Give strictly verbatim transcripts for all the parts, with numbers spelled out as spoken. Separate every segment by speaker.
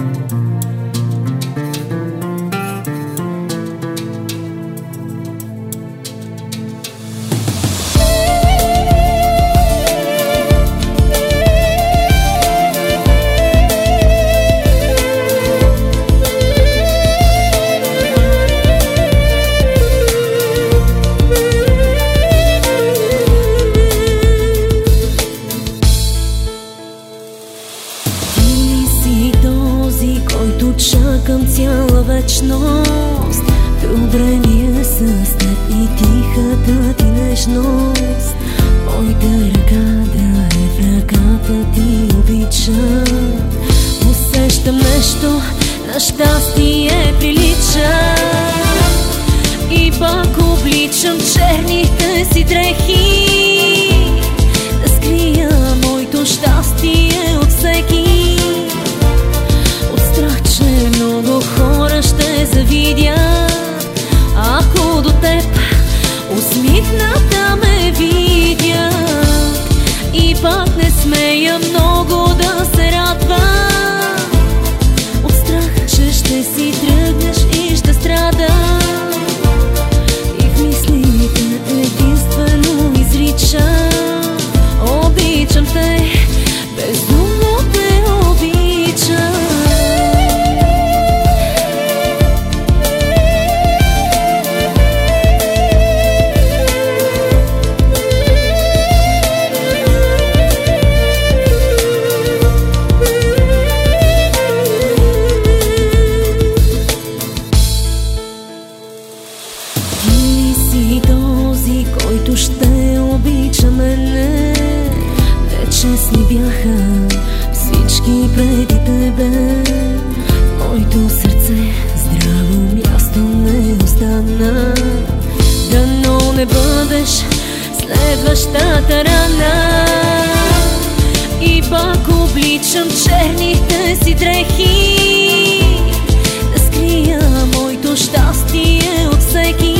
Speaker 1: Чакам цяла вечност. Добре ми е с теб и тихата ти нежност. Моята ръка да е в ръката ти, обичам. Усещам нещо, на щастие прилича. И пак обличам черните си дрехи, да скрия моето щастие от всеки. Много хора ще завидят, ако до теб усмихната ме видят. И пак не смея много да се радвам, от страх, че ще си тръгнеш и ще страдам. И в мислите единствено изричам: обичам те, безумно те обичам. Който ще обича мене. Нечестни бяха всички преди тебе. В моето сърце здраво място не остана. Дано не бъдеш следващата рана. И пак обличам черните си дрехи, да скрия моето щастие от всеки.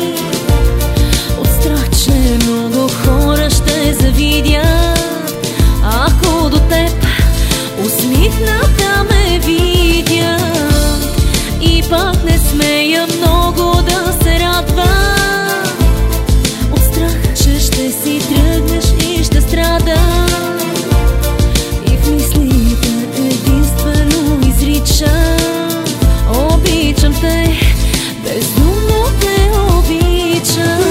Speaker 1: Много хора ще завидят, ако до теб усмихната ме видят. И пак не смея много да се радвам, от страх, че ще си тръгнеш и ще страдам. И в мислите единствено изричам: обичам те, безумно те обичам.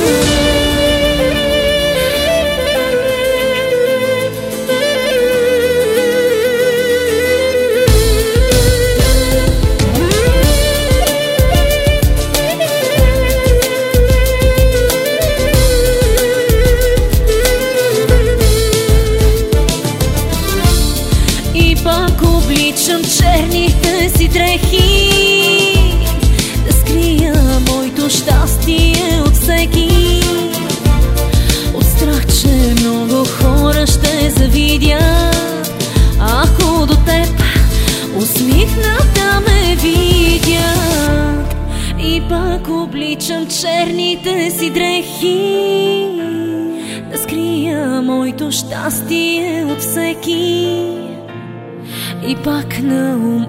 Speaker 1: Обличам черните си дрехи, да скрия моето щастие от всеки. От страх, че много хора ще завидят, ако до теб усмихната ме видят. И пак обличам черните си дрехи, да скрия моето щастие от всеки. И пак на ум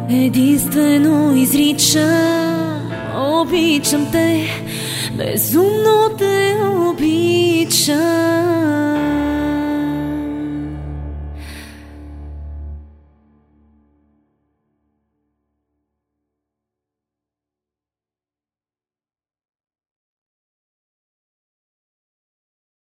Speaker 1: единствено изричам: обичам те, безумно те